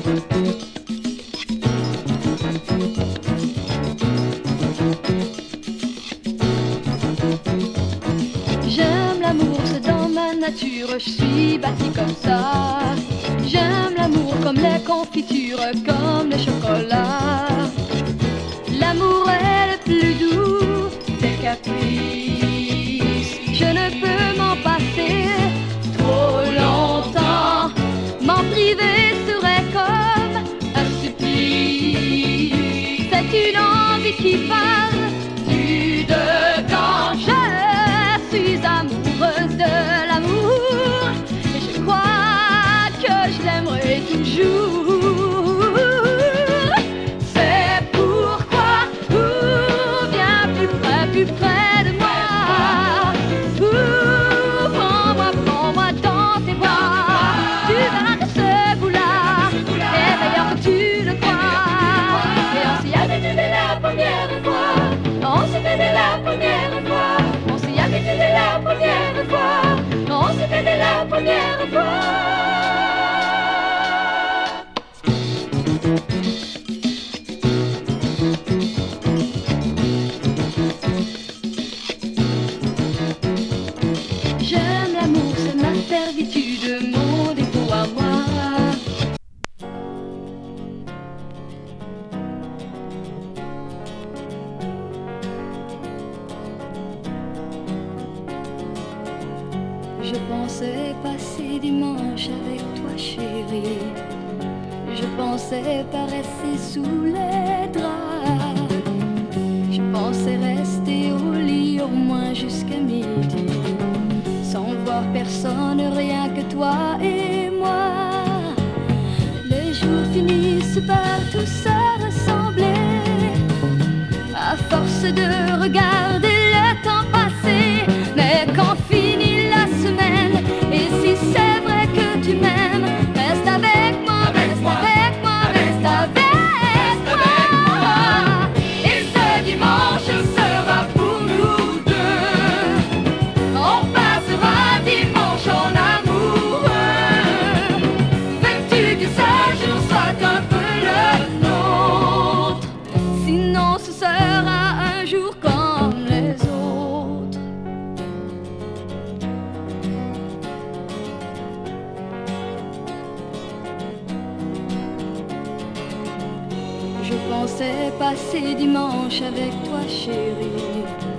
J'aime l'amour, c'est dans ma nature, je suis bâtie comme ça. J'aime l'amour comme les confitures, comme le chocolat. L'amour est le plus doux des caprices. Je ne peux m'en passer trop longtemps. M'en priver serait comme un supplice. C'est une envie qui parle du dedans. Je suis amoureuse de l'amour et je crois que je l'aimerai toujours. C'est pourquoi viens plus près de moi. Prends-moi dans tes bras. Tu verras que ce goût-là est meilleur que tu le crois. Et on s'y habitue dès la première fois. On s'y fait dès la première fois. On s'y habitue dès la première fois. On s'y fait dès la première fois. J'aime l'amour, c'est ma servitude, mon défaut à moi. Je pensais passer dimanche avec toi, chérie. Je pensais pas rester sous les draps. Je pensais rester au lit au moins jusqu'à midi, sans voir personne, rien que toi et moi. Les jours finissent par tous se ressembler, à force de regarder le temps passer. Mais quand finit la semaine, et si c'est vrai que tu m'aimes, reste avec moi, reste avec moi, reste avec moi. Et ce dimanche sera pour nous deux. On passera dimanche en amoureux. Veux-tu que ce jour soit un peu le nôtre? Sinon ce sera un jour comme les autres. Je pensais passer dimanche avec toi, chérie.